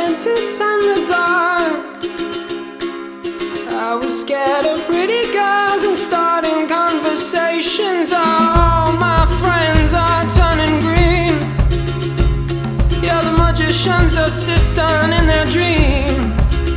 dentist and the dark. I was scared of pretty girls and starting conversations. All my friends are turning green. Yeah, the magician's assistant in their dream.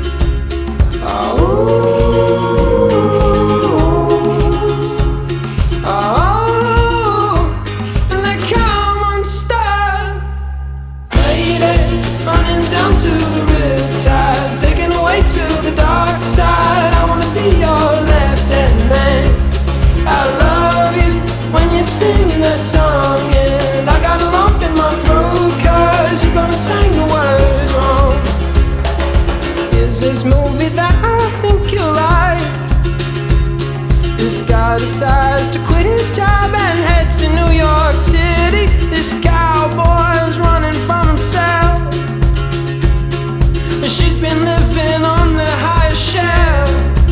Running down to the riptide, taken away to the dark side. I wanna be your left-hand man. I love you when you're singing that song, and I got a lump in my throat 'cause you're gonna sing the words wrong. Here's this movie that I think you like. This guy decides to quit his job and head to New York City. This cowboy's running from himself. She's been living on the highest shelf.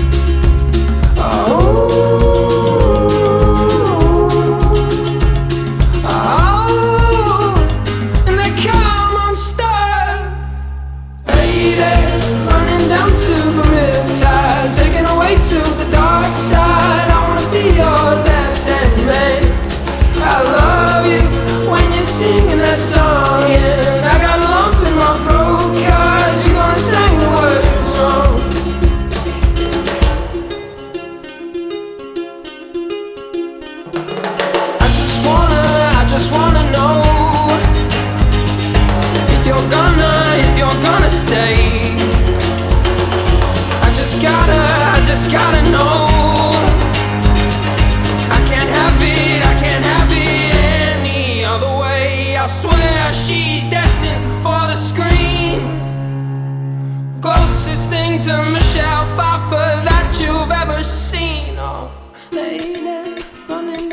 And they come unstuck. Lady, running down to the riptide, taken away to the dark side. I wanna be your left-hand man. I love you when you're singing that song, and I got a lump in my throat 'cause you're gonna sing the words wrong. I just wanna know if you're gonna stay. I just gotta know. I can't have it any other way. I swear she's destined for the screen. Closest thing to Michelle Pfeiffer that you've ever seen. Oh, lady, running